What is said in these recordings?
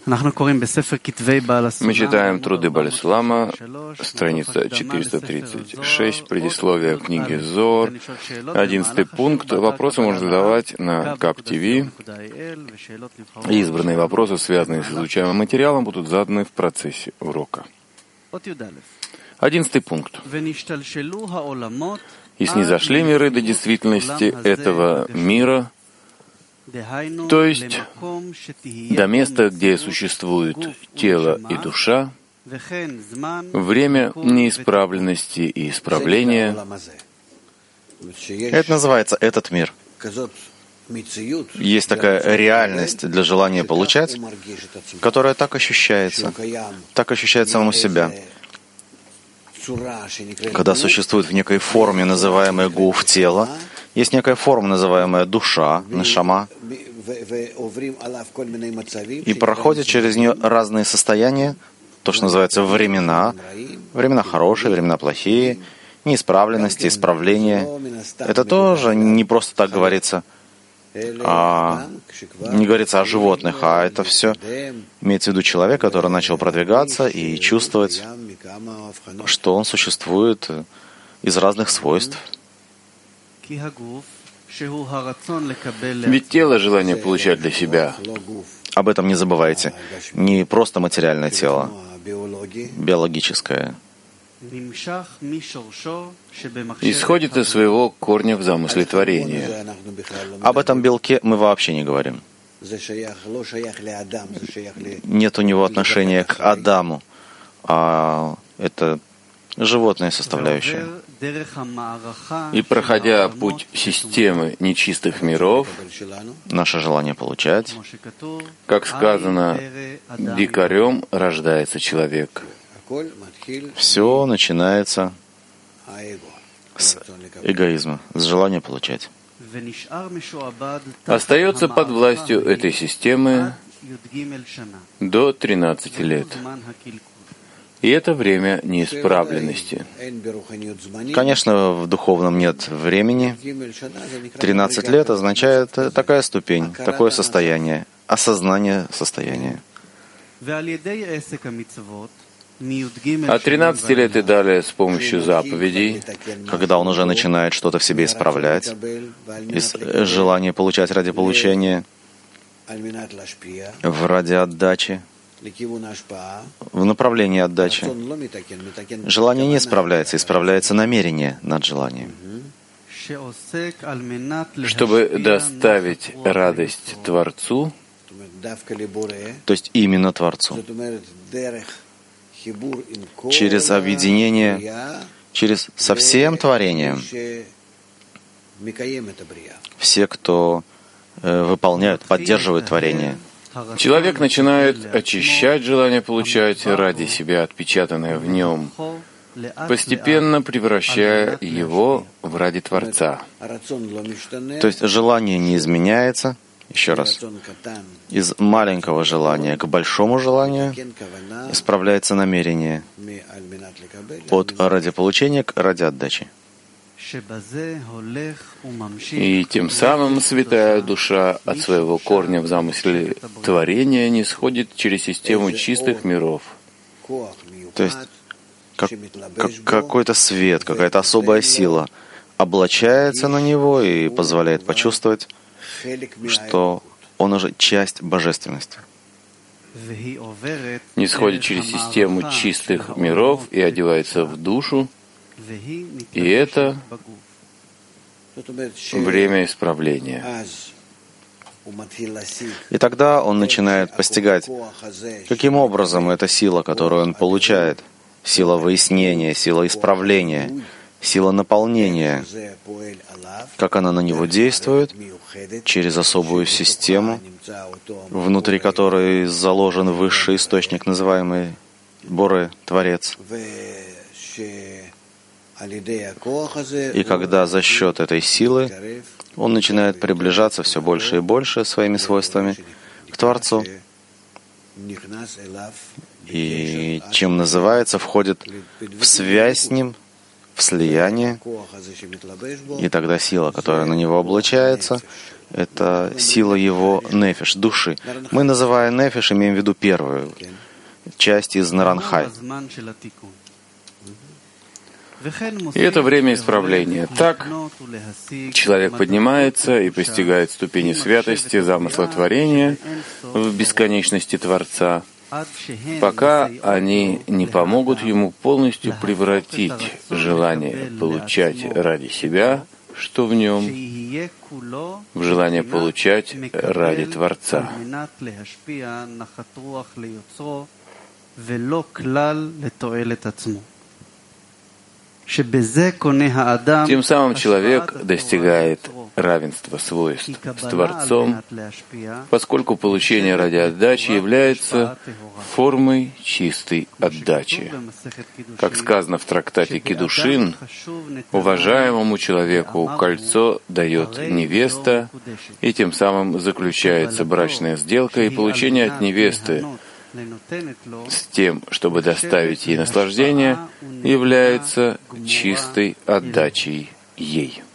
Мы читаем труды Бааль Сулама, страница 436, предисловие книги Зоар, 11 пункт. Вопросы можно задавать на КАП-ТВ. Избранные вопросы, связанные с изучаемым материалом, будут заданы в процессе урока. 11 пункт. И снизошли миры до действительности этого мира, то есть до места, где существует тело и душа, время неисправленности и исправления. Это называется этот мир. Есть такая реальность для желания получать, которая так ощущается самому себя. Когда существует в некой форме, называемая гуф, тело, есть некая форма, называемая душа, нешама, и проходят через нее разные состояния, то, что называется времена хорошие, времена плохие, неисправленности, исправления. Это тоже не просто так говорится, не говорится о животных, а это все имеется в виду человек, который начал продвигаться и чувствовать, что он существует из разных свойств. Ведь тело — желание получать для себя. Об этом не забывайте. Не просто материальное тело, биологическое. Исходит из своего корня в замысле творения. Об этом белке мы вообще не говорим. Нет у него отношения к Адаму, а это животная составляющая. И проходя путь системы нечистых миров, наше желание получать, как сказано, дикарем рождается человек. Все начинается с эгоизма, с желания получать. Остается под властью этой системы до 13 лет. И это время неисправленности. Конечно, в духовном нет времени. 13 лет означает такая ступень, такое состояние, осознание состояния. От 13 лет и далее с помощью заповедей, когда он уже начинает что-то в себе исправлять, из желания получать ради получения, ради отдачи, в направлении отдачи. Желание не исправляется, исправляется намерение над желанием. Чтобы доставить радость Творцу, то есть именно Творцу, через объединение, со всем творением, все, кто выполняют, поддерживают творение. Человек начинает очищать желание получать ради себя отпечатанное в нем, постепенно превращая его в ради Творца. То есть желание не изменяется, еще раз, из маленького желания к большому желанию исправляется намерение от ради получения к ради отдачи. И тем самым святая душа от своего корня в замысле творения не сходит через систему чистых миров. То есть какой-то свет, какая-то особая сила облачается на него и позволяет почувствовать, что он уже часть божественности. Не сходит через систему чистых миров и одевается в душу, и это время исправления. И тогда он начинает постигать, каким образом эта сила, которую он получает, сила выяснения, сила исправления, сила наполнения, как она на него действует через особую систему, внутри которой заложен высший источник, называемый Боре, Творец. И когда за счет этой силы он начинает приближаться все больше и больше своими свойствами к Творцу, и чем называется, входит в связь с Ним, в слияние, и тогда сила, которая на него облачается, это сила его нефиш, души. Мы, называя нефиш, имеем в виду первую часть из Наранхай. И это время исправления. Так человек поднимается и постигает ступени святости, замысла творения в бесконечности Творца, пока они не помогут ему полностью превратить желание получать ради себя, что в нем, в желание получать ради Творца. Тем самым человек достигает равенства свойств с Творцом, поскольку получение ради отдачи является формой чистой отдачи. Как сказано в трактате Кидушин, уважаемому человеку кольцо дает невеста, и тем самым заключается брачная сделка, и получение от невесты с тем, чтобы доставить ей наслаждение, является чистой отдачей ей.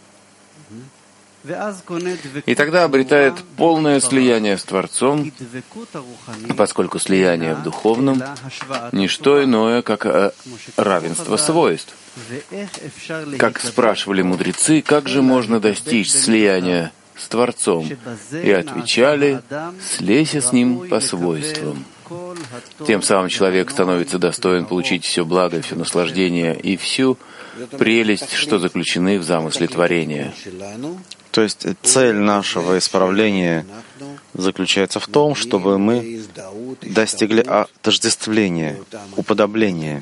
И тогда обретает полное слияние с Творцом, поскольку слияние в духовном — не что иное, как равенство свойств. Как спрашивали мудрецы, как же можно достичь слияния с Творцом? И отвечали: «Слейся с Ним по свойствам». Тем самым человек становится достоин получить все благо, все наслаждение и всю прелесть, что заключены в замысле творения. То есть цель нашего исправления заключается в том, чтобы мы достигли отождествления, уподобления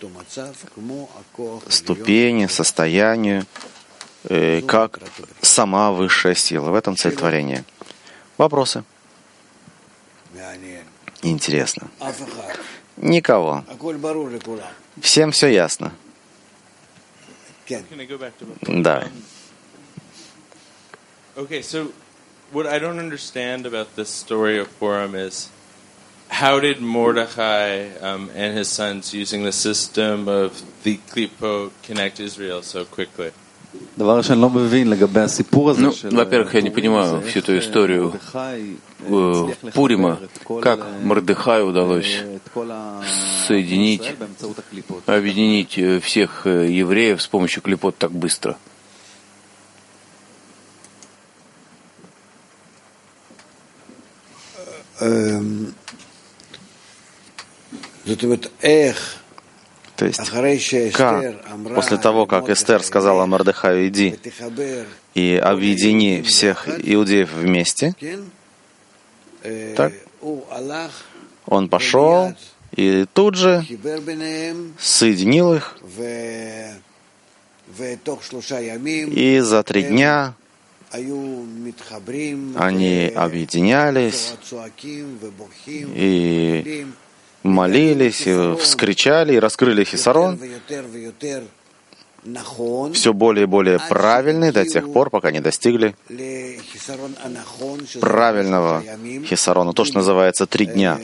ступени, состоянию, как сама высшая сила. В этом цель творения. Вопросы? Интересно. Никого. Всем все ясно. Да. Okay, so what I don't understand about this story of Purim is how did Mordechai and his sons, using the system of the Klipot, connect Israel so quickly? Ну, во-первых, я не понимаю всю эту историю Пурима, как Мордехаю удалось соединить, объединить всех евреев с помощью клипот так быстро. То есть, как после того, как Эстер сказала Мордехаю: «Иди и объедини всех иудеев вместе», так он пошел и тут же соединил их, и за 3 дня они объединялись и молились, и вскричали, и раскрыли хисарон, все более и более правильный до тех пор, пока не достигли правильного хисарона, то, что называется 3 дня.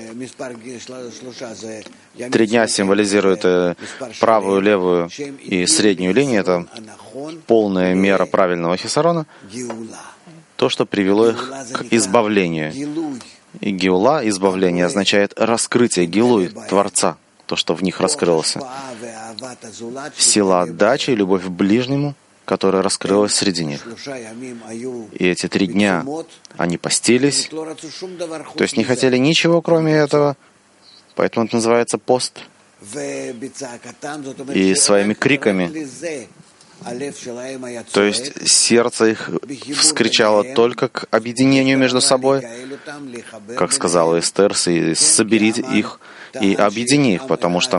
3 дня символизирует правую, левую и среднюю линию, это полная мера правильного хисарона, то, что привело их к избавлению. И геула, избавление, означает раскрытие гилуй, Творца, то, что в них раскрылось. Сила отдачи и любовь к ближнему, которая раскрылась среди них. И эти 3 дня они постились, то есть не хотели ничего, кроме этого, поэтому это называется пост. И своими криками, то есть сердце их вскричало только к объединению между собой, как сказала Эстер: «Соберите их и объедини их», потому что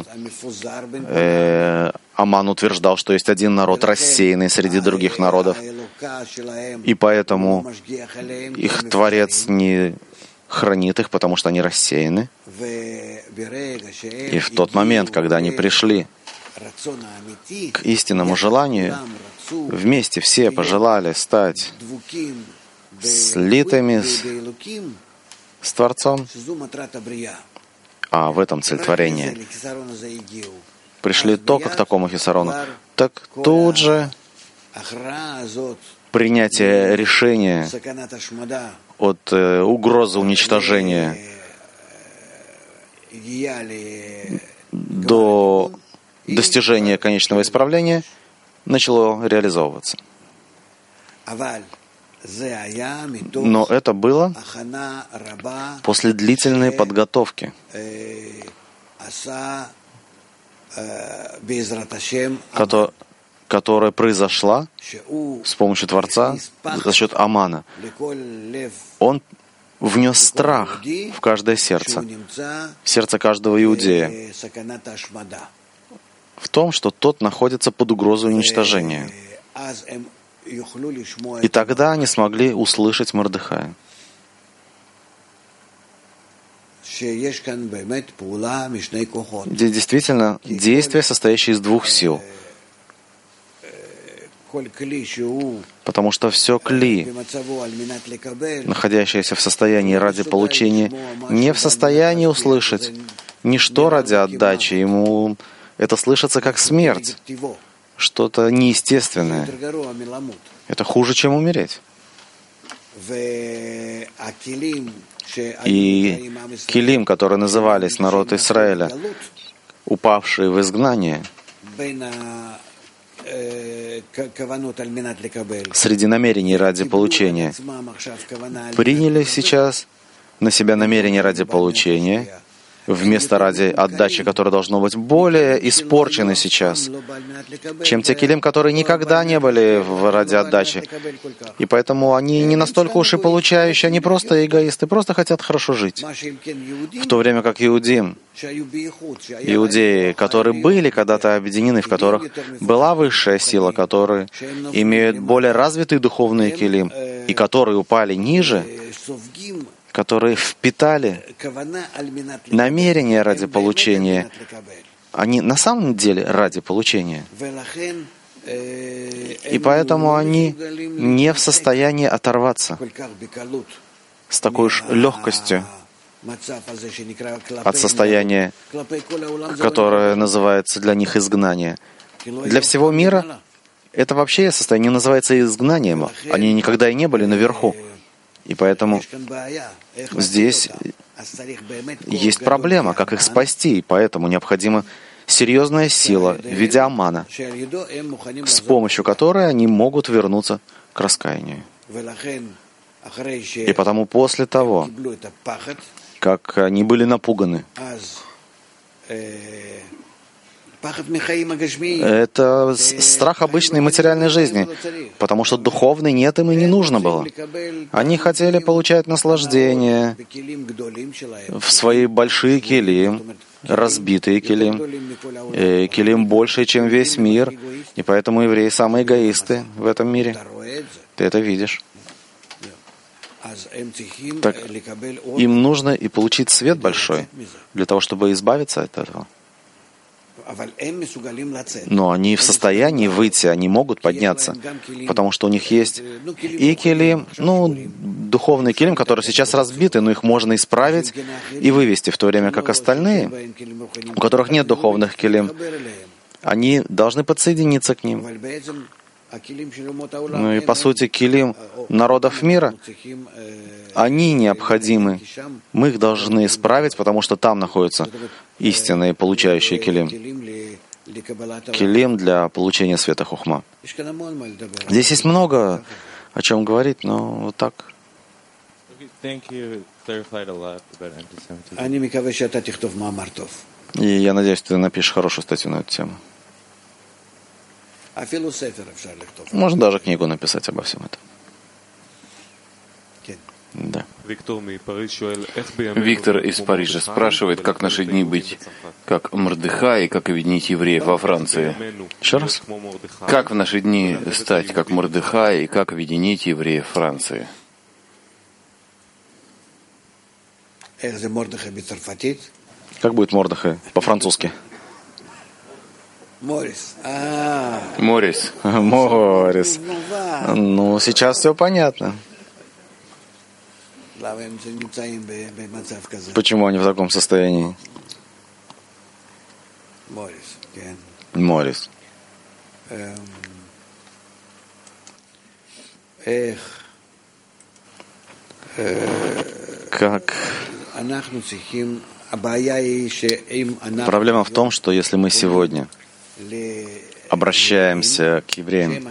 Аман утверждал, что есть один народ, рассеянный среди других народов, и поэтому их Творец не хранит их, потому что они рассеяны. И в тот момент, когда они пришли к истинному желанию, вместе все пожелали стать слитыми с Творцом, а в этом цель творения. Пришли только к такому хисарону. так тут же принятие решения от угрозы уничтожения до достижения конечного исправления начало реализовываться. Но это было после длительной подготовки, которая произошла с помощью Творца за счет Амана. Он внес страх в каждое сердце, в сердце каждого иудея, в том, что тот находится под угрозой уничтожения. И тогда они смогли услышать Мордехая. Здесь действительно действие, состоящее из двух сил. Потому что все кли, находящееся в состоянии ради получения, не в состоянии услышать ничто ради отдачи. Ему это слышится как смерть, что-то неестественное. Это хуже, чем умереть. И килим, которые назывались народ Израиля, упавшие в изгнание, среди намерений ради получения, приняли сейчас на себя намерение ради получения, вместо ради отдачи, которое должно быть более испорчено сейчас, чем те килим, которые никогда не были ради отдачи. И поэтому они не настолько уж и получающие, они просто эгоисты, просто хотят хорошо жить. В то время как иудеи, которые были когда-то объединены, в которых была высшая сила, которые имеют более развитые духовные килим, и которые упали ниже, которые впитали намерение ради получения, они на самом деле ради получения. И поэтому они не в состоянии оторваться с такой уж легкостью от состояния, которое называется для них изгнание. Для всего мира это вообще состояние называется изгнанием. Они никогда и не были наверху. И поэтому здесь есть проблема, как их спасти, и поэтому необходима серьезная сила в виде Амана, с помощью которой они могут вернуться к раскаянию. И потому после того, как они были напуганы, это страх обычной материальной жизни, потому что духовной нет им и не нужно было. Они хотели получать наслаждение в свои большие килим, разбитые килим, килим больше, чем весь мир, и поэтому евреи самые эгоисты в этом мире. Ты это видишь. Так им нужно и получить свет большой для того, чтобы избавиться от этого. Но они в состоянии выйти, они могут подняться, потому что у них есть и килим, духовный килим, которые сейчас разбиты, но их можно исправить и вывести, в то время как остальные, у которых нет духовных килим, они должны подсоединиться к ним. И по сути килим народов мира, они необходимы. Мы их должны исправить, потому что там находятся истинные получающие килим. Килим для получения света хухма. Здесь есть много о чем говорить, но вот так. И я надеюсь, ты напишешь хорошую статью на эту тему. Можно даже книгу написать обо всем этом. Да. Виктор из Парижа спрашивает, как в наши дни быть как Мордехай и как объединить евреев во Франции. Еще раз? Как в наши дни стать как Мордехай и как объединить евреев Франции? Как будет Мордехай по-французски? Морис. Морис. Ну, сейчас все понятно. Почему они в таком состоянии? Морис. Как проблема в том, что если мы сегодня обращаемся к евреям,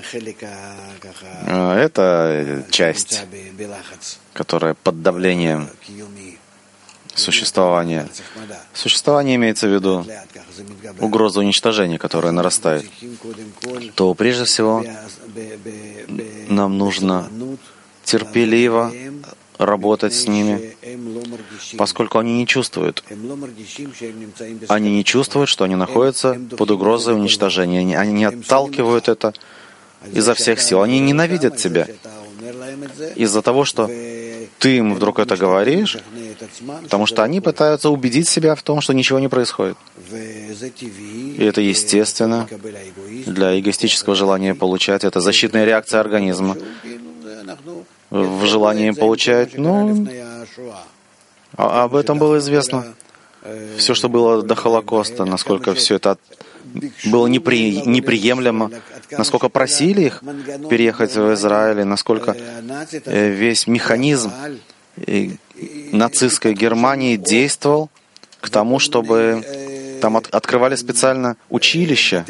это часть, которая под давлением существования. Существование имеется в виду угроза уничтожения, которая нарастает. То прежде всего нам нужно терпеливо работать с ними, поскольку они не чувствуют. Они не чувствуют, что они находятся под угрозой уничтожения. Они не отталкивают это изо всех сил. Они ненавидят тебя из-за того, что ты им вдруг это говоришь, потому что они пытаются убедить себя в том, что ничего не происходит. И это естественно для эгоистического желания получать. Это защитная реакция организма в желании получать. Об этом было известно. Все, что было до Холокоста, насколько все это было неприемлемо, насколько просили их переехать в Израиль, насколько весь механизм нацистской Германии действовал к тому, чтобы там открывали специально училища,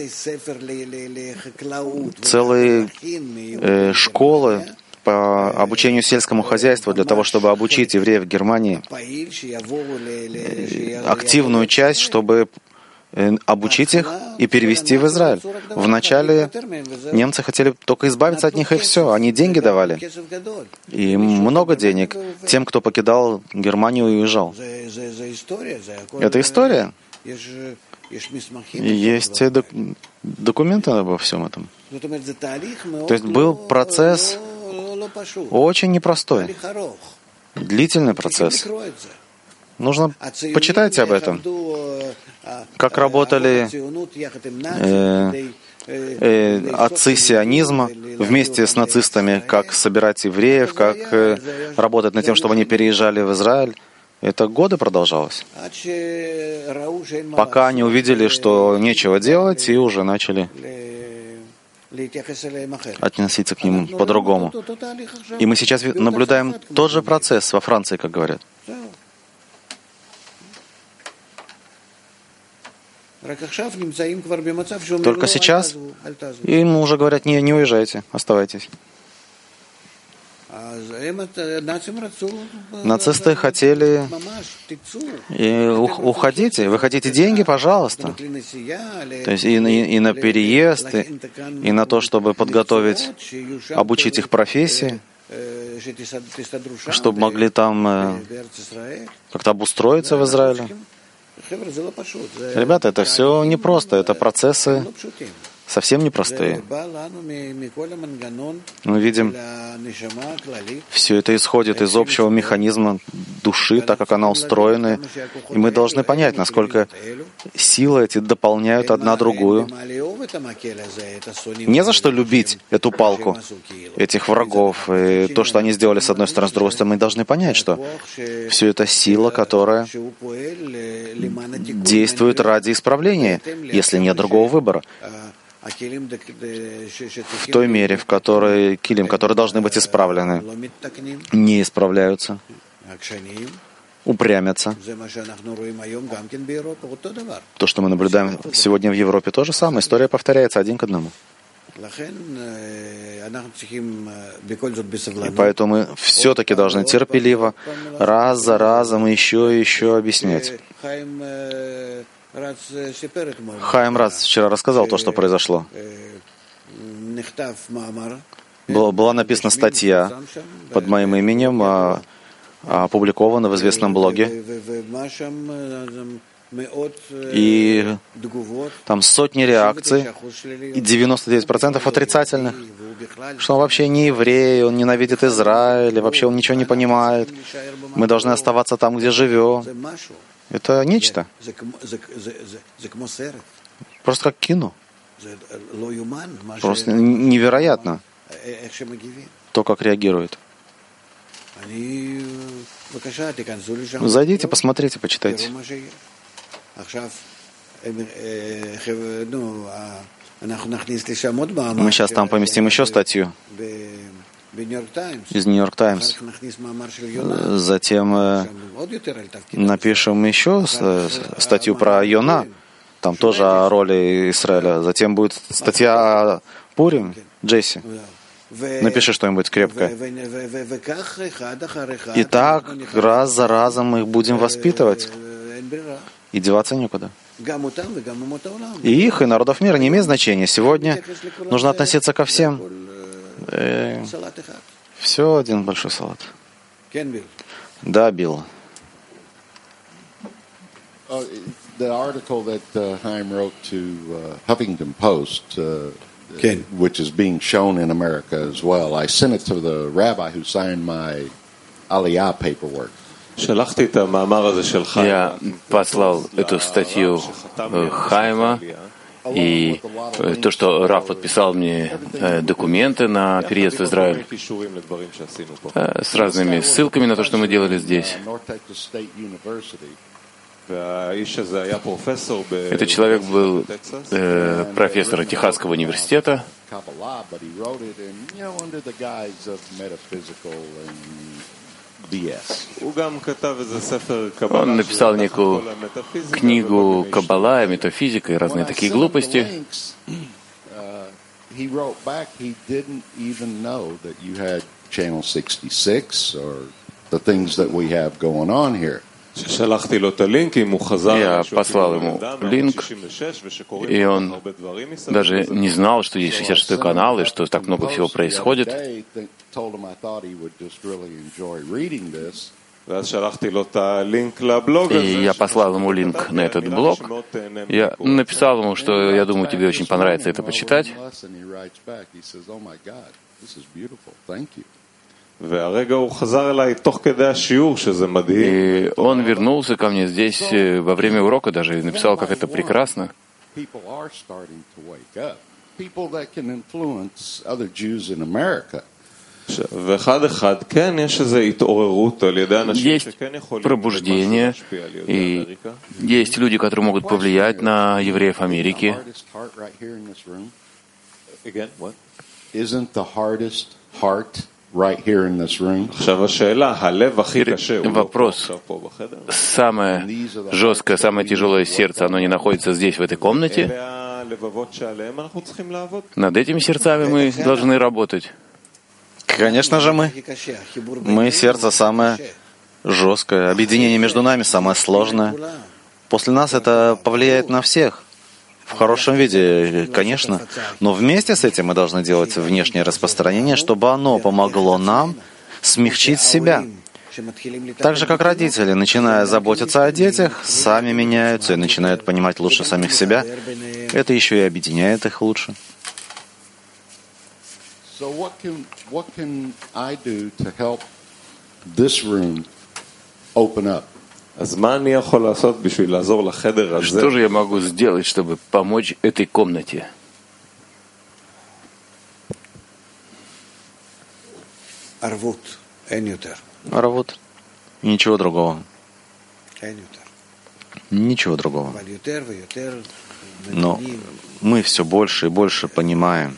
целые школы по обучению сельскому хозяйству для того, чтобы обучить евреев в Германии, активную часть, чтобы обучить их и перевести в Израиль. Вначале немцы хотели только избавиться от них, и все. Они деньги давали. И много денег тем, кто покидал Германию и уезжал. Это история. Есть документы обо всем этом. То есть был процесс очень непростой, длительный процесс. Нужно почитать об этом, как работали отцы сионизма вместе с нацистами, как собирать евреев, как работать над тем, чтобы они переезжали в Израиль. Это годы продолжалось, пока они увидели, что нечего делать, и уже начали относиться к ним по-другому. И мы сейчас наблюдаем тот же процесс во Франции, как говорят. Только сейчас им уже говорят, не уезжайте, оставайтесь. Нацисты хотели, уходите, вы хотите деньги, пожалуйста. То есть и на переезд, и на то, чтобы подготовить, обучить их профессии, чтобы могли там как-то обустроиться в Израиле. Ребята, это все непросто, это процессы совсем непростые. Мы видим, все это исходит из общего механизма души, так как она устроена, и мы должны понять, насколько силы эти дополняют одна другую. Не за что любить эту палку, этих врагов, и то, что они сделали с одной стороны, с другой стороны. Мы должны понять, что все это сила, которая действует ради исправления, если нет другого выбора. В той мере, в которой килим, которые должны быть исправлены, не исправляются, упрямятся. То, что мы наблюдаем сегодня в Европе, то же самое. История повторяется один к одному. И поэтому мы все-таки должны терпеливо, раз за разом, еще и еще объяснять. Хаим Рац вчера рассказал то, что произошло. Была написана статья под моим именем, опубликована в известном блоге. И там сотни реакций, и 99% отрицательных. Что он вообще не еврей, он ненавидит Израиль, вообще он ничего не понимает. Мы должны оставаться там, где живем. Это нечто. Просто как кино. Просто невероятно то, как реагирует. Зайдите, посмотрите, почитайте. Мы сейчас там поместим еще статью из Нью-Йорк Таймс. Затем напишем еще статью про Йона, там тоже о роли Израиля. Затем будет статья о Пурим, Джесси. Напиши что-нибудь крепкое. И так раз за разом мы их будем воспитывать. И деваться некуда. И их, и народов мира не имеет значения. Сегодня нужно относиться ко всем. Все один большой салат. Да, Билл. The article that Chaim wrote to Huffington Post, which is being shown in America as well, I sent it to the rabbi who signed my Aliyah paperwork. Я послал эту статью Хайма, и то, что Рав подписал мне документы на переезд в Израиль с разными ссылками на то, что мы делали здесь. Этот человек был профессор Техасского университета. Он написал некую книгу Каббала и метафизика и разные такие глупости. Я послал ему линк, и он даже не знал, что есть 66-й канал, и что так много всего происходит. И я послал ему линк на этот блог. Я написал ему, что я думаю, тебе очень понравится это почитать. И он вернулся ко мне здесь во время урока даже и написал, как это прекрасно. Есть пробуждение, и есть люди, которые могут повлиять на евреев Америки. Right here in this room. Вопрос. Самое жесткое, самое тяжелое сердце, оно не находится здесь, в этой комнате. Над этими сердцами мы должны работать. Конечно же мы. Мы сердце самое жесткое. Объединение между нами самое сложное. После нас это повлияет на всех. В хорошем виде, конечно, но вместе с этим мы должны делать внешнее распространение, чтобы оно помогло нам смягчить себя. Так же, как родители, начиная заботиться о детях, сами меняются и начинают понимать лучше самих себя. Это еще и объединяет их лучше. Что же я могу сделать, чтобы помочь этой комнате? Арвут. Ничего другого. Ничего другого. Но мы все больше и больше понимаем,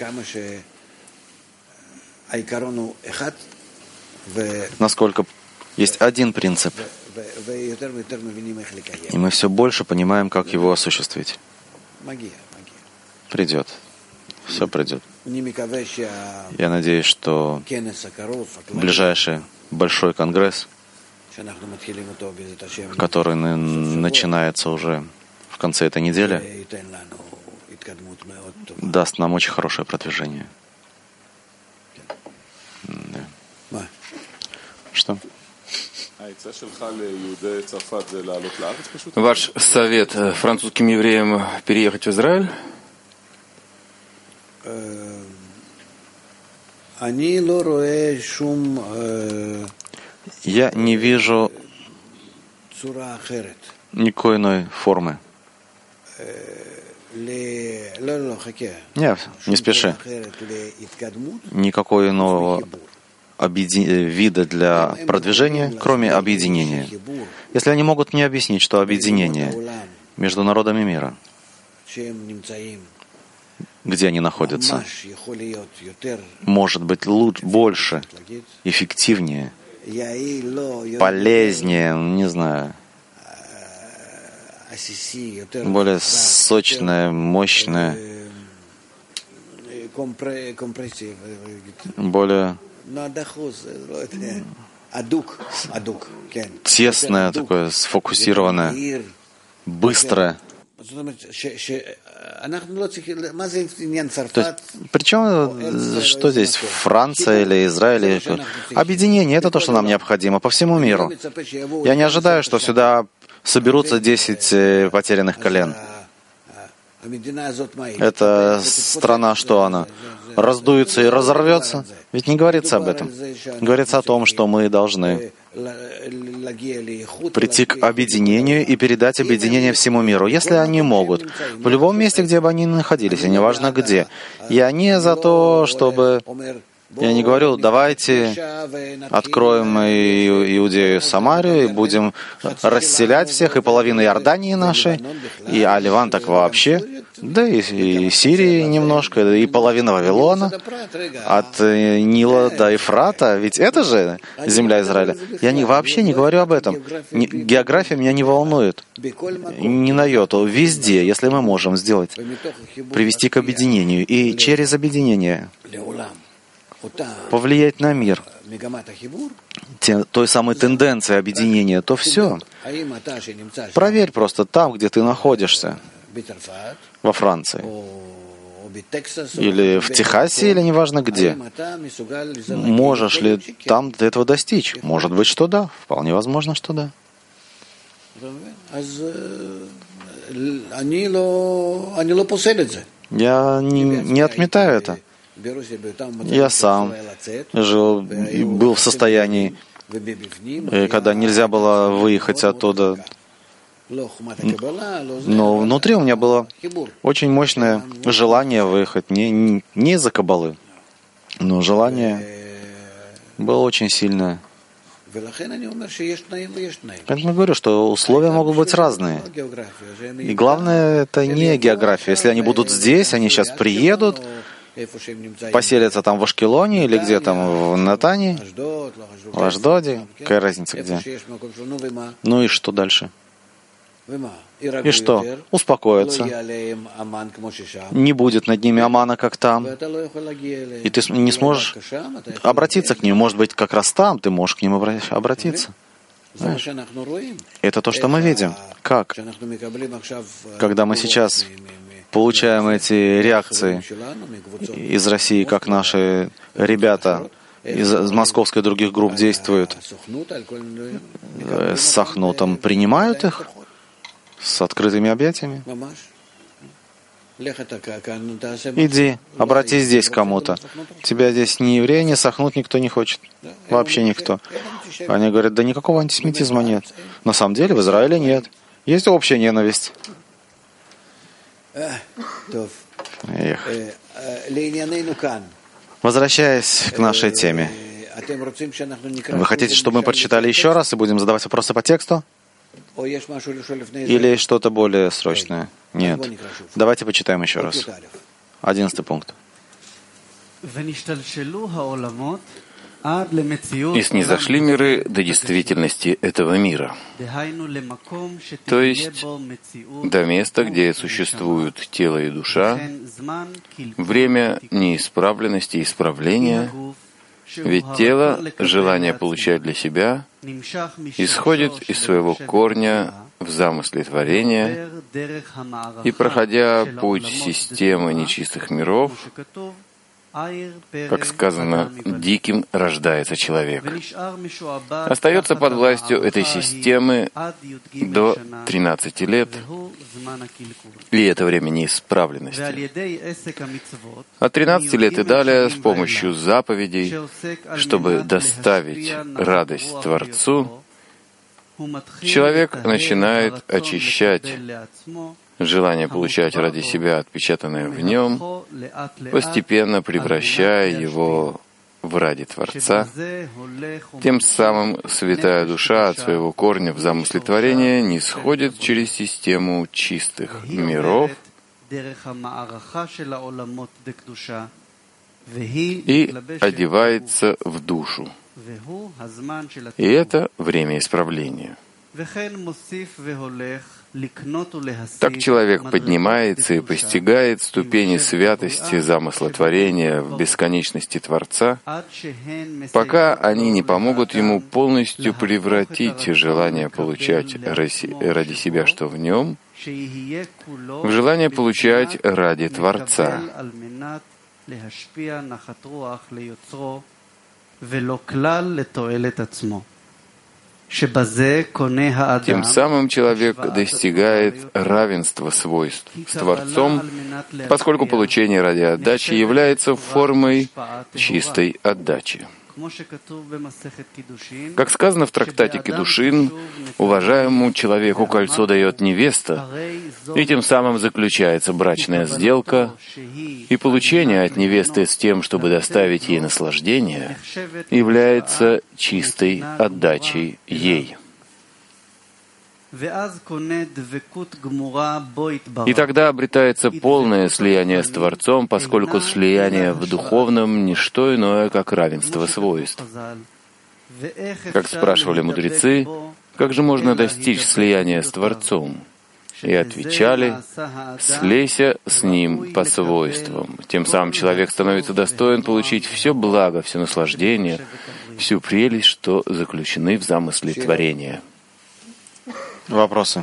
насколько есть один принцип, и мы все больше понимаем, как его осуществить. Придет. Все придет. Я надеюсь, что ближайший большой конгресс, который начинается уже в конце этой недели, даст нам очень хорошее продвижение. Да. Что? Ваш совет французским евреям переехать в Израиль? Я не вижу никакой иной формы. Нет, не спеши. Никакого иного вида для продвижения, кроме объединения. Если они могут мне объяснить, что объединение между народами мира, где они находятся, может быть лучше, больше, эффективнее, полезнее, не знаю, более сочное, мощное, более тесное, такое сфокусированное, быстрое. То есть, причем, что здесь, Франция или Израиль? Объединение — это то, что нам необходимо по всему миру. Я не ожидаю, что сюда соберутся 10 потерянных колен. Эта страна, что она? Раздуется и разорвется? Ведь не говорится об этом. Говорится о том, что мы должны прийти к объединению и передать объединение всему миру, если они могут. В любом месте, где бы они ни находились, и неважно где. Я не за то, чтобы... Я не говорю, давайте откроем Иудею, Самарию, и будем расселять всех, и половину Иордании нашей, а Ливан так вообще, да и Сирии немножко, и половина Вавилона, от Нила до Ефрата, ведь это же земля Израиля. Я вообще не говорю об этом. География меня не волнует, ни на йоту. Везде, если мы можем сделать, привести к объединению, и через объединение повлиять на мир той самой тенденции объединения, то все. Проверь просто там, где ты находишься, во Франции, или в Техасе, или неважно где. Можешь ли там до этого достичь? Может быть, что да. Вполне возможно, что да. Я не отметаю это. Я сам жил и был в состоянии, когда нельзя было выехать оттуда. Но внутри у меня было очень мощное желание выехать, не из-за каббалы, но желание было очень сильное. Поэтому я говорю, что условия могут быть разные. И главное, это не география. Если они будут здесь, они сейчас приедут, поселятся там в Ашкелоне или где там в Натане, в Ашдоде, какая разница где. Ну и что дальше? И что? Успокоятся. Не будет над ними Амана, как там. И ты не сможешь обратиться к ним. Может быть, как раз там ты можешь к ним обратиться. Знаешь? Это то, что мы видим. Как? Когда мы сейчас получаем эти реакции из России, как наши ребята из московской и других групп действуют с Сахнутом, принимают их с открытыми объятиями. Иди, обратись здесь к кому-то. Тебя здесь ни евреи, ни Сахнут никто не хочет. Вообще никто. Они говорят, да никакого антисемитизма нет. На самом деле в Израиле нет. Есть общая ненависть. Эх. Возвращаясь к нашей теме. Вы хотите, чтобы мы прочитали еще раз и будем задавать вопросы по тексту? Или что-то более срочное? Нет. Давайте почитаем еще раз. 11 пункт. И снизошли миры до действительности этого мира, то есть до места, где существуют тело и душа, время неисправленности и исправления, ведь тело, желание получать для себя, исходит из своего корня в замысле творения и, проходя путь системы нечистых миров, как сказано, диким рождается человек. Остается под властью этой системы до 13 лет, и это время неисправленности. От 13 лет и далее с помощью заповедей, чтобы доставить радость Творцу, человек начинает очищать желание получать ради себя отпечатанное в нем, постепенно превращая его в ради Творца. Тем самым святая душа от своего корня в замысле творения не сходит через систему чистых миров и одевается в душу. И это время исправления. Так человек поднимается и постигает ступени святости замысла творения в бесконечности Творца, пока они не помогут ему полностью превратить желание получать ради себя, что в нем, в желание получать ради Творца. Тем самым человек достигает равенства свойств с Творцом, поскольку получение ради отдачи является формой чистой отдачи. Как сказано в трактате Кидушин, уважаемому человеку кольцо дает невеста, и тем самым заключается брачная сделка, и получение от невесты с тем, чтобы доставить ей наслаждение, является чистой отдачей ей. И тогда обретается полное слияние с Творцом, поскольку слияние в духовном — не что иное, как равенство свойств. Как спрашивали мудрецы, как же можно достичь слияния с Творцом? И отвечали: «Слейся с Ним по свойствам». Тем самым человек становится достоин получить все благо, все наслаждение, всю прелесть, что заключены в замысле творения. Вопросы?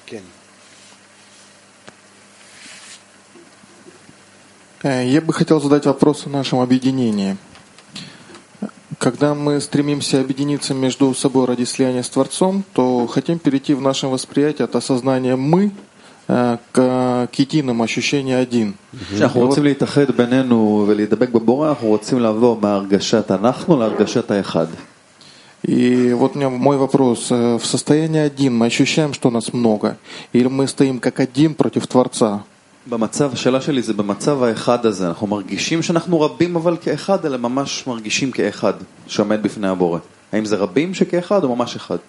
Я бы хотел задать вопрос о нашем объединении. Когда мы стремимся объединиться между собой ради слияния с Творцом, то хотим перейти в нашем восприятии от осознания «мы» к единому ощущению «один». И вот у меня мой вопрос. В состоянии один мы ощущаем, что нас много? Или мы стоим как один против Творца? השאלה שלי זה במצב האחד הזה, אנחנו מרגישים שאנחנו רבים אבל כאחד, אלא ממש מרגישים כאחד שעומד בפני הבורא. האם זה רבים שכאחד או ממש אחד?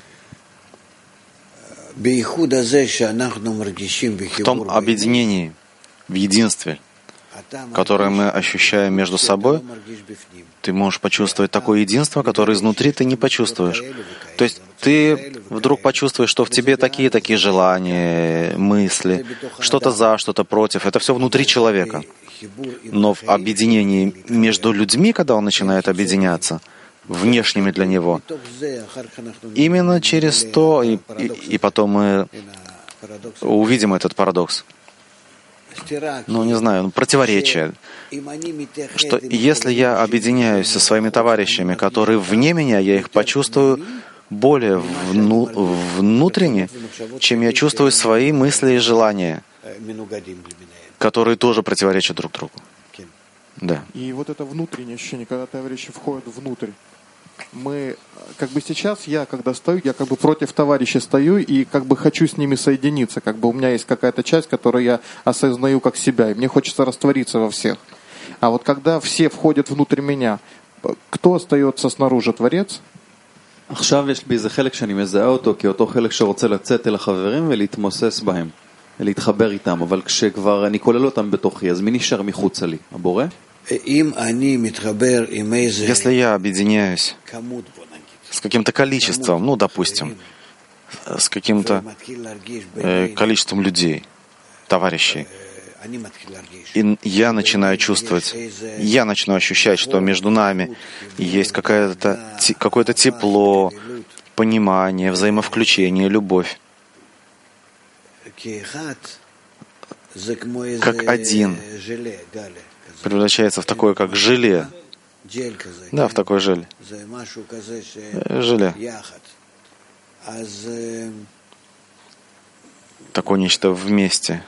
В том объединении, в единстве, которое мы ощущаем между собой, ты можешь почувствовать такое единство, которое изнутри ты не почувствуешь. То есть ты вдруг почувствуешь, что в тебе такие желания, мысли, что-то за, что-то против. Это все внутри человека. Но в объединении между людьми, когда он начинает объединяться, внешними для него, именно через то, и потом мы увидим этот парадокс. Не знаю, противоречие. Что если я объединяюсь со своими товарищами, которые вне меня, я их почувствую более внутренне, чем я чувствую свои мысли и желания, которые тоже противоречат друг другу. Да. И вот это внутреннее ощущение, когда товарищи входят внутрь, мы, сейчас я, когда стою, я против товарища стою и хочу с ними соединиться. У меня есть какая-то часть, которую я осознаю как себя, и мне хочется раствориться во всех. А вот когда все входят внутрь меня, кто остается снаружи, Творец? עכשיו יש בי איזה חלק שאני מזהה אותו כאותו חלק שרוצה לצאת אל החברים ולהתמוסס בהם, להתחבר איתם, אבל כשכבר אני כולל אותם בתוכי, אז מי נשאר מחוצה לי? הבורא? Если я объединяюсь с каким-то количеством, допустим, с каким-то количеством людей, товарищей, и я начинаю чувствовать, я начну ощущать, что между нами есть какое-то тепло, понимание, взаимовключение, любовь. Как один превращается в такое, как желе. Да, в такое желе. Желе. Такое нечто вместе.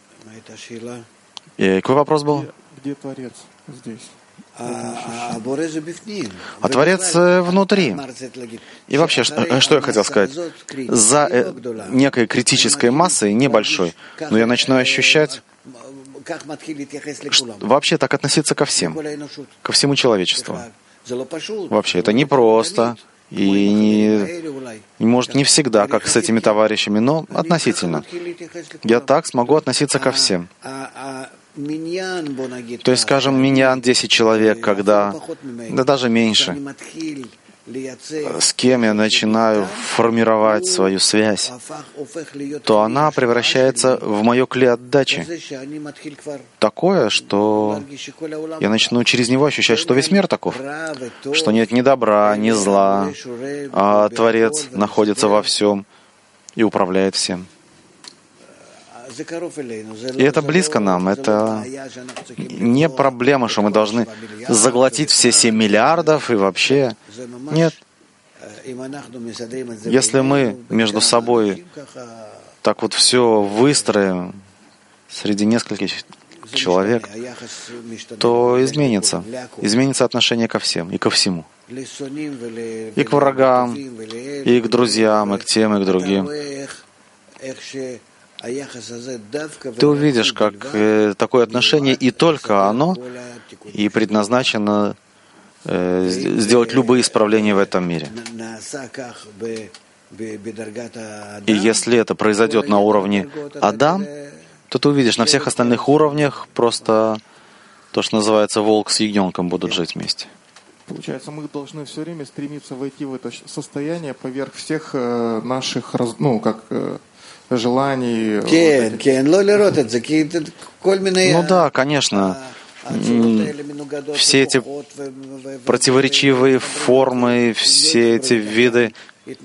И какой вопрос был? Где Творец? Здесь. А Творец внутри. И вообще, что я хотел сказать? За некой критической массой, небольшой, но я начну ощущать, вообще так относиться ко всем, ко всему человечеству. Вообще, это непросто. И может не всегда, как с этими товарищами, но относительно. Я так смогу относиться ко всем. То есть, скажем, миньян 10 человек, когда, да даже меньше, с кем я начинаю формировать свою связь, то она превращается в мое кли отдачи. Такое, что я начну через него ощущать, что весь мир таков, что нет ни добра, ни зла, а Творец находится во всем и управляет всем. И это близко нам, это не проблема, что мы должны заглотить все 7 миллиардов и вообще. Нет. Если мы между собой так вот все выстроим среди нескольких человек, то изменится. Изменится отношение ко всем и ко всему. И к врагам, и к друзьям, и к тем, и к другим. Ты увидишь, как такое отношение, и только оно, и предназначено сделать любые исправления в этом мире. И если это произойдет на уровне Адам, то ты увидишь, на всех остальных уровнях просто то, что называется волк с ягненком, будут жить вместе. Получается, мы должны все время стремиться войти в это состояние поверх всех наших, желаний. Ну да, конечно. Все эти противоречивые формы, все эти виды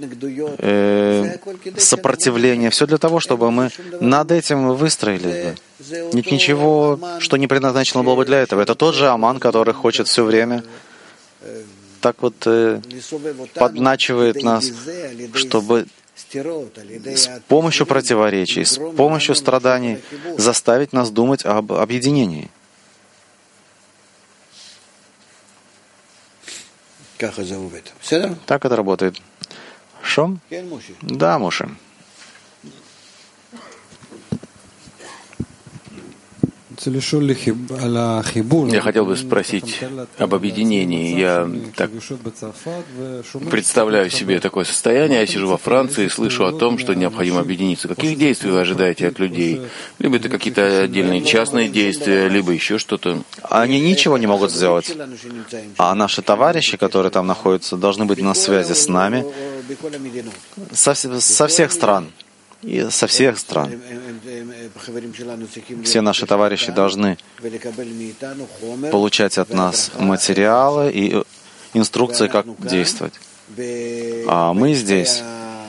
сопротивления, все для того, чтобы мы над этим выстроились. Нет ничего, что не предназначено было бы для этого. Это тот же Аман, который хочет все время так вот подначивает нас, чтобы с помощью противоречий, с помощью страданий заставить нас думать об объединении. Так это работает. Шо? Да, Моше. Я хотел бы спросить об объединении. Я так представляю себе такое состояние. Я сижу во Франции и слышу о том, что необходимо объединиться. Каких действий вы ожидаете от людей? Либо это какие-то отдельные частные действия, либо еще что-то. Они ничего не могут сделать. А наши товарищи, которые там находятся, должны быть на связи с нами со всех стран. И со всех стран. Все наши товарищи должны получать от нас материалы и инструкции, как действовать. А мы здесь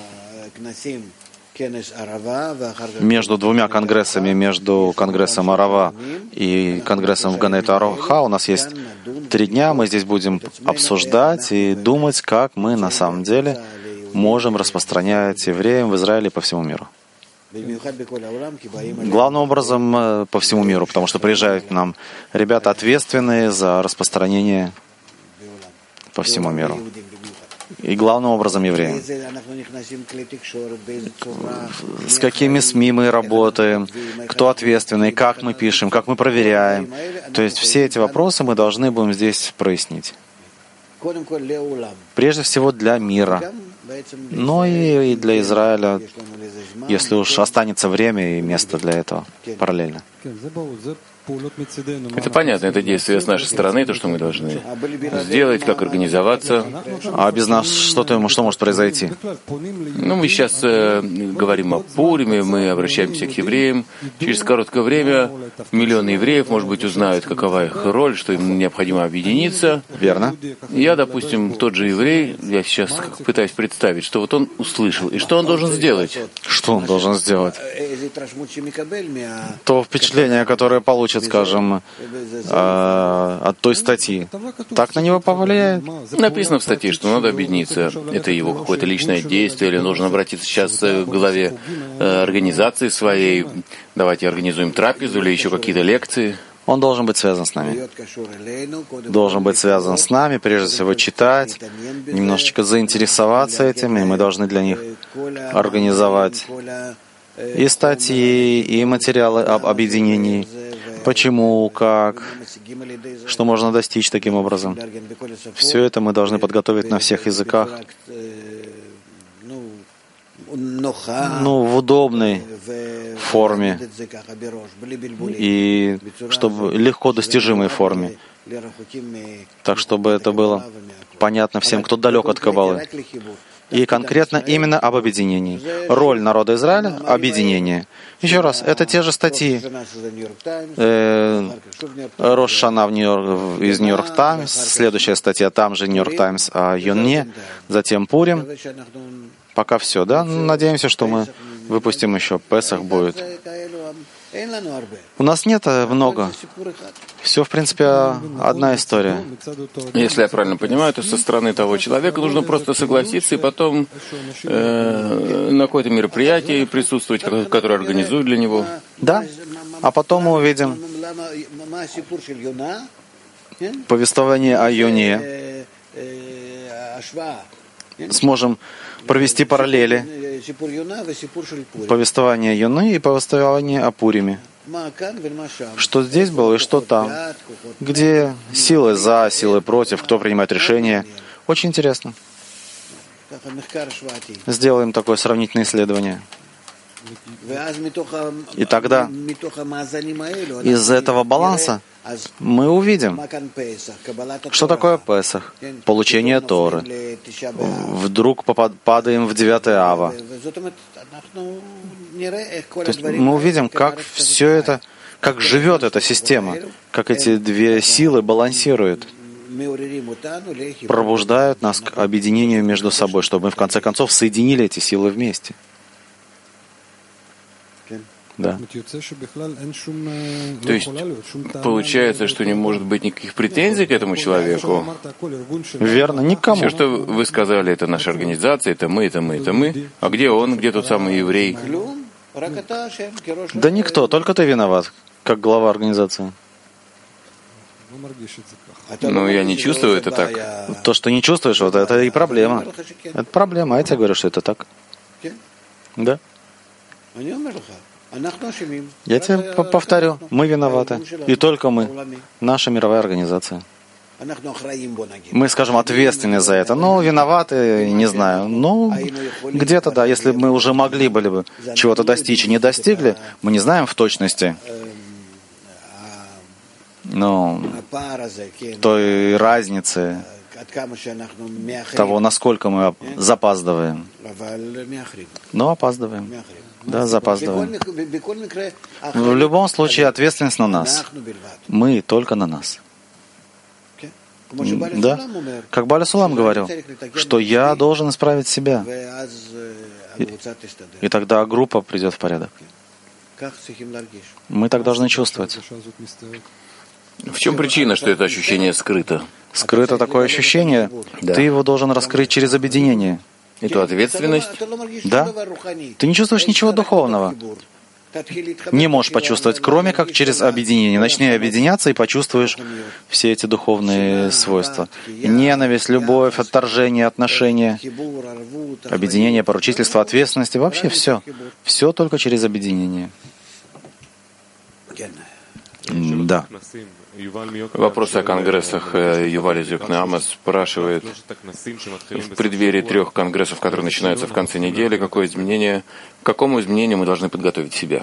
между двумя конгрессами, между конгрессом Арава и конгрессом в Ганейт Ароха, у нас есть 3 дня, мы здесь будем обсуждать и думать, как мы на самом деле можем распространять евреям в Израиле по всему миру. Главным образом по всему миру, потому что приезжают к нам ребята, ответственные за распространение по всему миру. И главным образом евреям. С какими СМИ мы работаем, кто ответственный, как мы пишем, как мы проверяем. То есть все эти вопросы мы должны будем здесь прояснить. Прежде всего для мира, но и для Израиля, если уж останется время и место для этого параллельно. Это понятно, это действие с нашей стороны, то, что мы должны сделать, как организоваться. А без нас что может произойти? Ну, мы сейчас говорим о Пуриме, мы обращаемся к евреям. Через короткое время миллионы евреев, может быть, узнают, какова их роль, что им необходимо объединиться. Верно. Я, допустим, тот же еврей, я сейчас пытаюсь представить, что вот он услышал, и что он должен сделать? Что он должен сделать? То впечатление, которое получит, скажем, от той статьи, так на него повлияет? Написано в статье, что надо объединиться. Это его какое-то личное действие, или нужно обратиться сейчас к главе организации своей. Давайте организуем трапезу или еще какие-то лекции. Он должен быть связан с нами. Должен быть связан с нами, прежде всего читать, немножечко заинтересоваться этим, и мы должны для них организовать и статьи, и материалы об объединении. почему, как, что можно достичь таким образом. Все это мы должны подготовить на всех языках, в удобной форме и чтобы легко достижимой форме, так чтобы это было понятно всем, кто далек от Каббалы. И конкретно именно об объединении. Роль народа Израиля — объединение. Еще раз, это те же статьи. Рош Шана из Нью-Йорк Таймс, следующая статья там же Нью-Йорк Таймс о Йонне, затем Пурим. Пока все, да? Надеемся, что мы выпустим еще. Песах будет. У нас нет много. Все, в принципе, одна история. Если я правильно понимаю, то со стороны того человека нужно просто согласиться и потом на какое-то мероприятие присутствовать, которое организуют для него. Да. А потом мы увидим повествование о Йоне. Сможем провести параллели. Повествование Йоны и повествование о Пуриме. Что здесь было и что там. Где силы за, силы против, кто принимает решения. Очень интересно. Сделаем такое сравнительное исследование. И тогда из этого баланса мы увидим, что такое Песах, получение Торы. Вдруг падаем в 9 ава. То есть мы увидим, как все это, как живет эта система, как эти две силы балансируют, пробуждают нас к объединению между собой, чтобы мы в конце концов соединили эти силы вместе. Да. То есть получается, что не может быть никаких претензий к этому человеку? Верно, никому. Все, что вы сказали, это наша организация, это мы, это мы, это мы. А где он, где тот самый еврей? Да никто, только ты виноват, как глава организации. Но я не чувствую это так. То, что не чувствуешь, вот это и проблема. Это проблема, а я тебе говорю, что это так. Да. Я тебе повторю, мы виноваты. И только мы. Наша мировая организация. Мы, скажем, ответственны за это. Но виноваты, не знаю. Ну, где-то, да, если мы уже могли были бы чего-то достичь и не достигли, мы не знаем в точности. Но той разницы, того, насколько мы запаздываем. Но опаздываем. Да, запаздываем. В любом случае ответственность на нас. Мы только на нас. Да? Как Бааля Сулам говорил, что я должен исправить себя. И тогда группа придет в порядок. Мы так должны чувствовать. В чем причина, что это ощущение скрыто? Скрыто такое ощущение, да. Ты его должен раскрыть через объединение. Эту ответственность? Да. Ты не чувствуешь ничего духовного. Не можешь почувствовать, кроме как через объединение. Начни объединяться и почувствуешь все эти духовные свойства. Ненависть, любовь, отторжение, отношения, объединение, поручительство, ответственность. Вообще все. Все только через объединение. Да. Вопрос о конгрессах. Юваль из Йокнеама спрашивает, в преддверии 3 конгрессов, которые начинаются в конце недели, к какому изменению мы должны подготовить себя?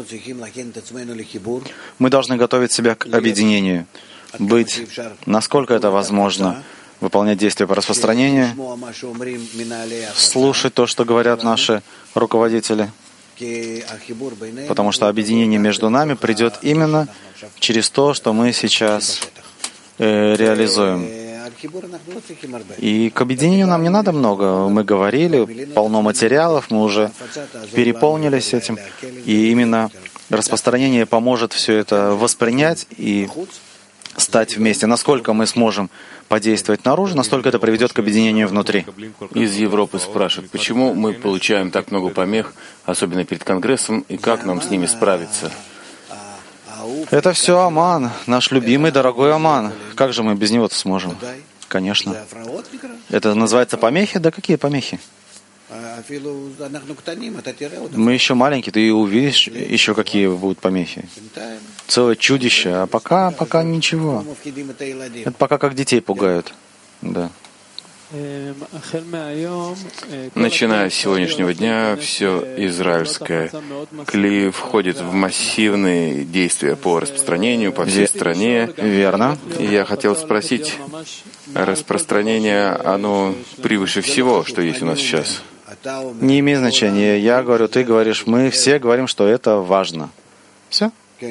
Мы должны готовить себя к объединению, быть, насколько это возможно, выполнять действия по распространению, слушать то, что говорят наши руководители, потому что объединение между нами придет именно через то, что мы сейчас реализуем. И к объединению нам не надо много. Мы говорили, полно материалов, мы уже переполнились этим. И именно распространение поможет все это воспринять и стать вместе. Насколько мы сможем подействовать наружу, настолько это приведет к объединению внутри. Из Европы спрашивают, почему мы получаем так много помех, особенно перед Конгрессом, и как нам с ними справиться? Это все Аман, наш любимый, дорогой Аман. Как же мы без него-то сможем? Конечно. Это называется помехи? Да какие помехи? Мы еще маленькие, ты увидишь еще какие будут помехи. Целое чудище, а пока ничего. Это пока как детей пугают. Да. Начиная с сегодняшнего дня, все израильское кли входит в массивные действия по распространению по всей стране. Верно. И я хотел спросить, распространение, оно превыше всего, что есть у нас сейчас? Не имеет значения. Я говорю, ты говоришь, мы все говорим, что это важно. Все.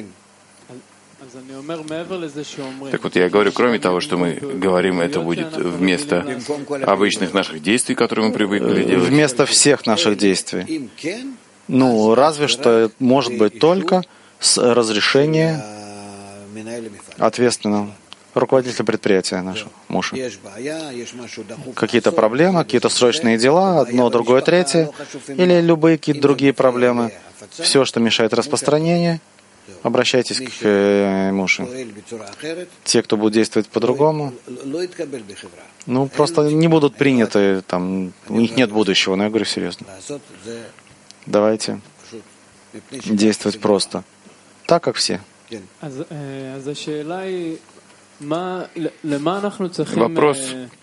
Так вот, я говорю, кроме того, что мы говорим, это будет вместо обычных наших действий, которые мы привыкли делать. Вместо всех наших действий. Ну, разве что может быть только с разрешения ответственного руководителя предприятия нашего мужа. Какие-то проблемы, какие-то срочные дела, одно, другое, третье, или любые какие-то другие проблемы. Все, что мешает распространению, обращайтесь к мужу. Те, кто будет действовать по-другому, ну, просто не будут приняты, там, у них нет будущего, но я говорю серьезно. Давайте действовать просто, так, как все. Вопрос,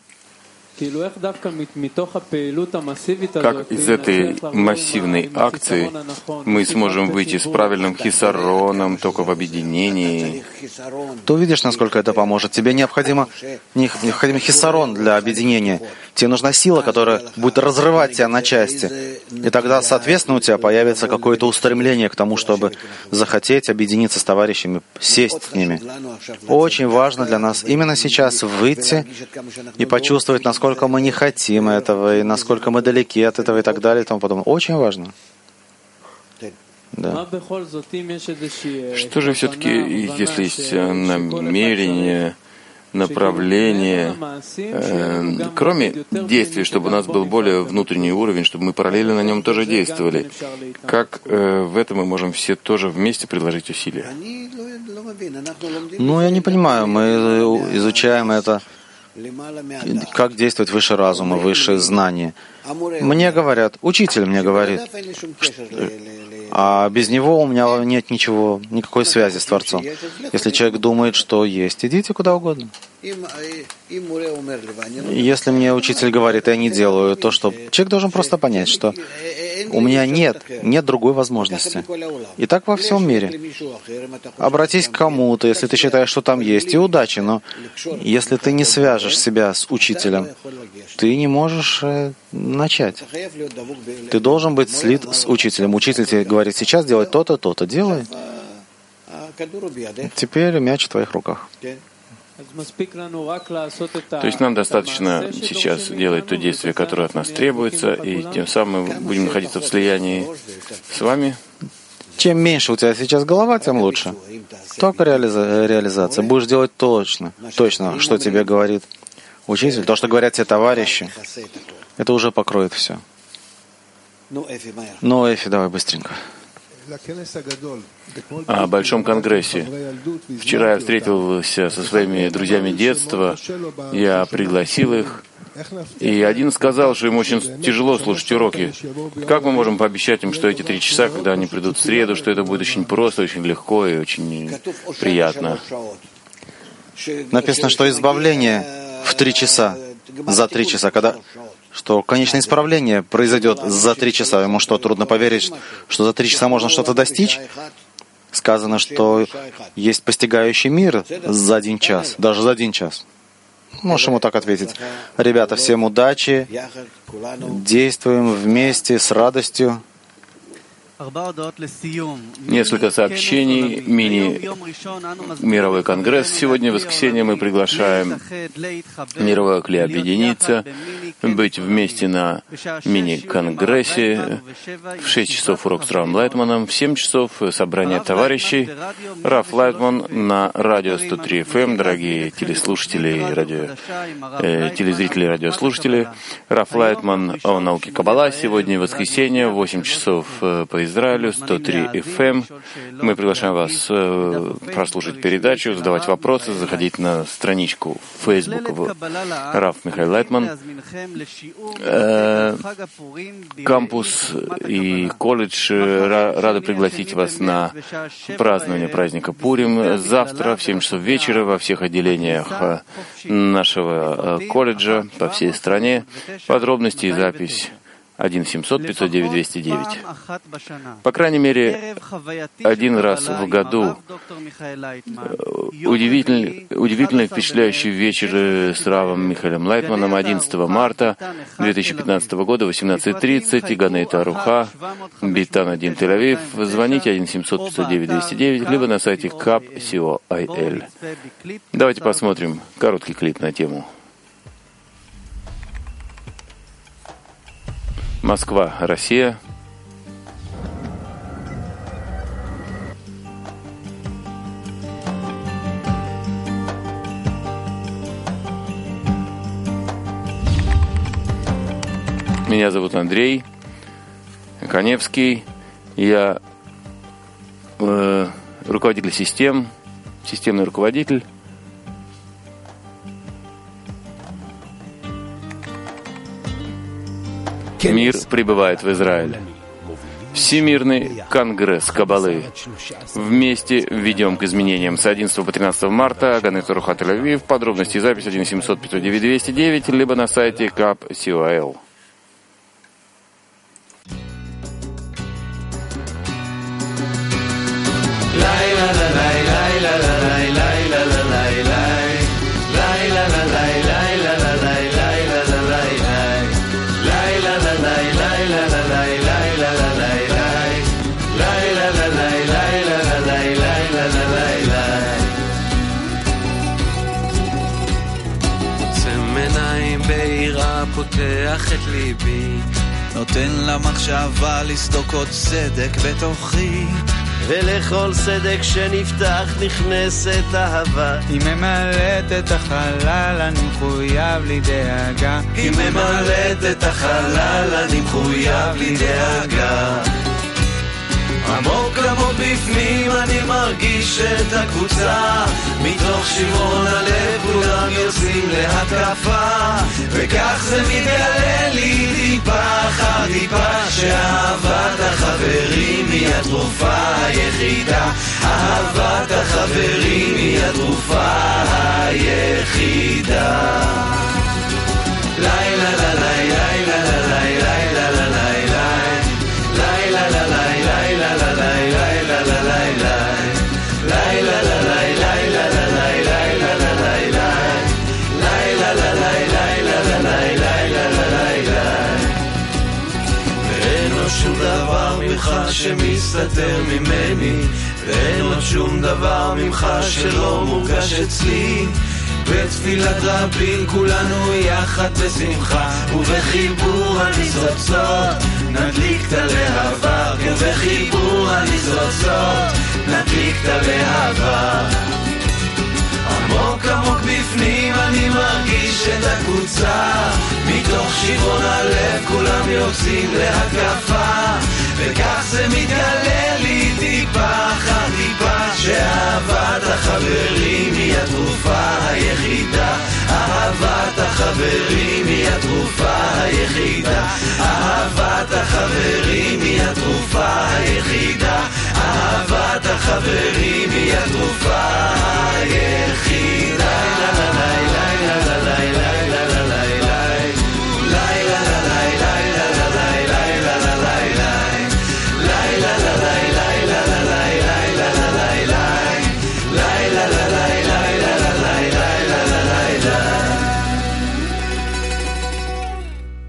как из этой массивной акции мы сможем выйти с правильным хисароном только в объединении? Ты увидишь, насколько это поможет. Тебе необходим хисарон для объединения. Тебе нужна сила, которая будет разрывать тебя на части. И тогда, соответственно, у тебя появится какое-то устремление к тому, чтобы захотеть объединиться с товарищами, сесть с ними. Очень важно для нас именно сейчас выйти и почувствовать, насколько мы не хотим этого, и насколько мы далеки от этого, и так далее, и тому подобное. Очень важно. Да. Что же все-таки, если есть намерение, направление, кроме действий, чтобы у нас был более внутренний уровень, чтобы мы параллельно на нем тоже действовали, как в этом мы можем все тоже вместе предложить усилия? Ну, я не понимаю, мы изучаем это, как действовать выше разума, выше знания. Мне говорят, учитель мне говорит, а без него у меня нет ничего, никакой связи с Творцом. Если человек думает, что есть, идите куда угодно. Если мне учитель говорит, я не делаю то, что... Человек должен просто понять, что у меня нет другой возможности. И так во всем мире. Обратись к кому-то, если ты считаешь, что там есть, и удачи, но если ты не свяжешь себя с учителем, ты не можешь начать. Ты должен быть слит с учителем. Учитель тебе говорит, сейчас делать то-то, то-то. Делай. Теперь мяч в твоих руках. То есть нам достаточно сейчас делать то действие, которое от нас требуется, и тем самым мы будем находиться в слиянии с вами. Чем меньше у тебя сейчас голова, тем лучше. Только реализация. Будешь делать точно, что тебе говорит учитель, то, что говорят тебе товарищи, это уже покроет все. Ну, Эфи, давай быстренько. О Большом Конгрессе. Вчера я встретился со своими друзьями детства, я пригласил их, и один сказал, что ему очень тяжело слушать уроки. Как мы можем пообещать им, что эти 3 часа, когда они придут в среду, что это будет очень просто, очень легко и очень приятно? Написано, что избавление в 3 часа, за 3 часа, что конечное исправление произойдет за 3 часа. Ему что, трудно поверить, что за 3 часа можно что-то достичь? Сказано, что есть постигающий мир за 1 час, даже за 1 час. Можешь ему так ответить. Ребята, всем удачи, действуем вместе с радостью. Несколько сообщений. Мировой конгресс. Сегодня, в воскресенье, мы приглашаем мировое кли объединиться, быть вместе на мини-конгрессе. В 6 часов урок с Равом Лайтманом, в 7 часов собрание товарищей. Рав Лайтман на радио 103 FM, дорогие телеслушатели, телезрители, радиослушатели. Рав Лайтман о науке Каббала. Сегодня, в воскресенье, в 8 часов по Израилю, 103 FM. Мы приглашаем вас прослушать передачу, задавать вопросы, заходить на страничку Facebook Рав Михаил Лайтман. Кампус и колледж рады пригласить вас на празднование праздника Пурим. Завтра в 7 часов вечера во всех отделениях нашего колледжа по всей стране. Подробности и запись 1-700-509-209. По крайней мере, один раз в году удивительный впечатляющий вечер с Равом Михаилом Лайтманом 11 марта 2015 года, 18:30, Ганей Таруха, Битан 1, Тель-Авив. Звоните 1-700-509-209, либо на сайте kap.co.il. Давайте посмотрим короткий клип на тему. Москва, Россия. Меня зовут Андрей Коневский. Я руководитель систем, системный руководитель. Мир прибывает в Израиль. Всемирный конгресс Каббалы. Вместе введем к изменениям с 11 по 13 марта. Ганей Таруха, Тель-Авив. Подробности и запись 1-700-509-209, либо на сайте kap.co.il. פותח את ליבי, נותן למחשבה לסדוק עוד סדק בתוכי, ולכל סדק שנפתח נכנסת אהבה. היא ממלאת את החלל, אני מחויב לי דאגה. היא ממלאת את החלל, אני מחויב לי דאגה. עמוק עמוק בפנים אני מרגיש את הקבוצה, מתוך שברון הלב כולם יוצאים להתקפה, וכך זה מתגלה לי טיפה אחר טיפה, שאהבת החברים היא התרופה היחידה. אהבת החברים היא התרופה היחידה. לילה לילה לילה לילה לילה לילה לילה שום דבר ממך שמסתתר ממני, ואין עוד שום דבר ממך שלא מורגש אצלי. בתפילת רבים כולנו יחד בשמחה, ובחיבור הניצוצות נדליק את הלהבה, ובחיבור הניצוצות נדליק את הלהבה. עמוק עמוק בפנים אני מרגיש את הקבוצה, מתוך שברון הלב כולם יוצאים להתקפה, וכך זה מתגלה לי טיפה אחר טיפה, שאהבת החברים היא התרופה היחידה. אהבת החברים היא התרופה היחידה. אהבת החברים היא התרופה היחידה. אהבת החברים היא התרופה